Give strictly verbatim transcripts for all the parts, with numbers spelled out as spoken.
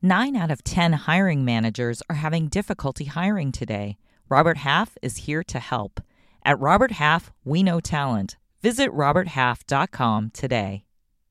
Nine out of ten hiring managers are having difficulty hiring today. Robert Half is here to help. At Robert Half, we know talent. Visit robert half dot com today.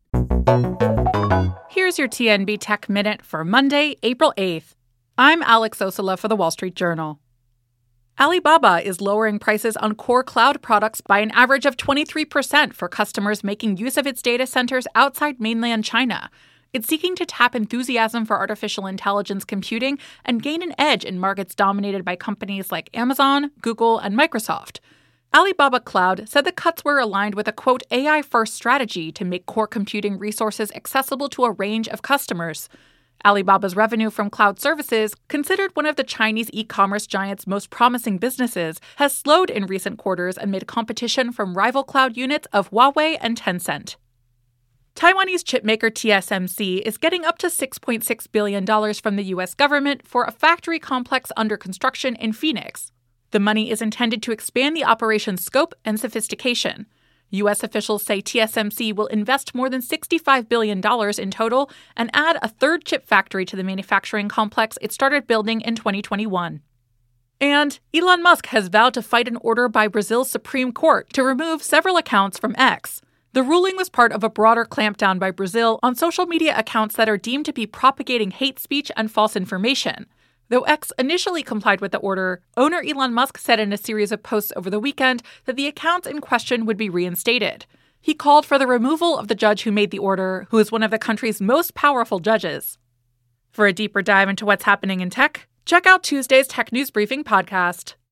Here's your T N B Tech Minute for Monday, April eighth. I'm Alex Osula for The Wall Street Journal. Alibaba is lowering prices on core cloud products by an average of twenty-three percent for customers making use of its data centers outside mainland China. It's seeking to tap enthusiasm for artificial intelligence computing and gain an edge in markets dominated by companies like Amazon, Google, and Microsoft. Alibaba Cloud said the cuts were aligned with a, quote, A I-first strategy to make core computing resources accessible to a range of customers. Alibaba's revenue from cloud services, considered one of the Chinese e-commerce giant's most promising businesses, has slowed in recent quarters amid competition from rival cloud units of Huawei and Tencent. Taiwanese chipmaker T S M C is getting up to six point six billion dollars from the U S government for a factory complex under construction in Phoenix. The money is intended to expand the operation's scope and sophistication. U S officials say T S M C will invest more than sixty-five billion dollars in total and add a third chip factory to the manufacturing complex it started building in twenty twenty-one. And Elon Musk has vowed to fight an order by Brazil's Supreme Court to remove several accounts from X. The ruling was part of a broader clampdown by Brazil on social media accounts that are deemed to be propagating hate speech and false information. Though X initially complied with the order, owner Elon Musk said in a series of posts over the weekend that the accounts in question would be reinstated. He called for the removal of the judge who made the order, who is one of the country's most powerful judges. For a deeper dive into what's happening in tech, check out Tuesday's Tech News Briefing podcast.